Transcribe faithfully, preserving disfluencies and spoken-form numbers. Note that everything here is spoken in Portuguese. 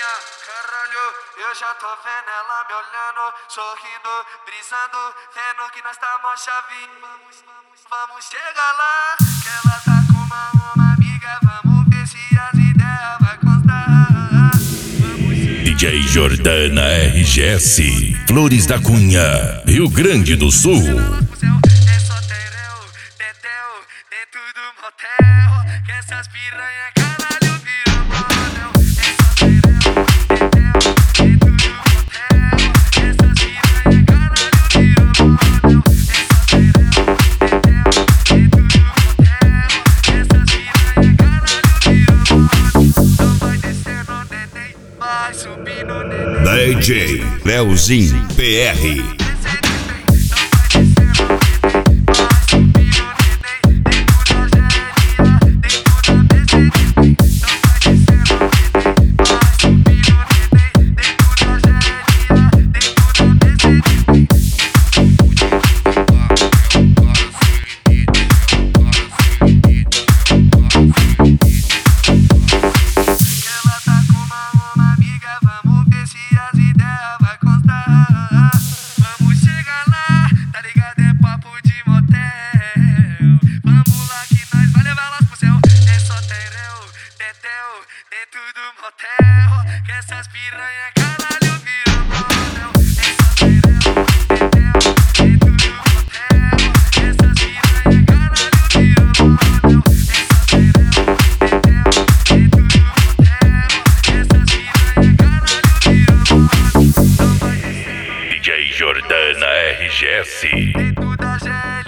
Jorelinha, caralho, eu já tô vendo ela me olhando, sorrindo, brisando, vendo que nós tá mó chave. Vamos, vamos, vamos chegar lá, que ela tá com uma, uma amiga, vamos ver se as ideias vai constar. D J Jordana R G S, Flores da Cunha, Rio Grande do Sul. É só tereu, teteu, dentro do motel, que essas piranha caralho viram model. É só tereu, teteu, dentro do motel, que essas piranha caralho viram model. É só tereu, teteu, dentro do motel, que essas piranha caralho viram model. Então vai descendo, neném, vai subindo, neném. D J Leozinho P R. Dentro do motel, que essas piranha caralho viram model. É só tereu, teteu, dentro do motel, que essas piranha caralho viram model. É só tereu, teteu, dentro do motel, que essas piranha caralho viram model. Então vai descendo, D J Jordana R G S. dentro da gente.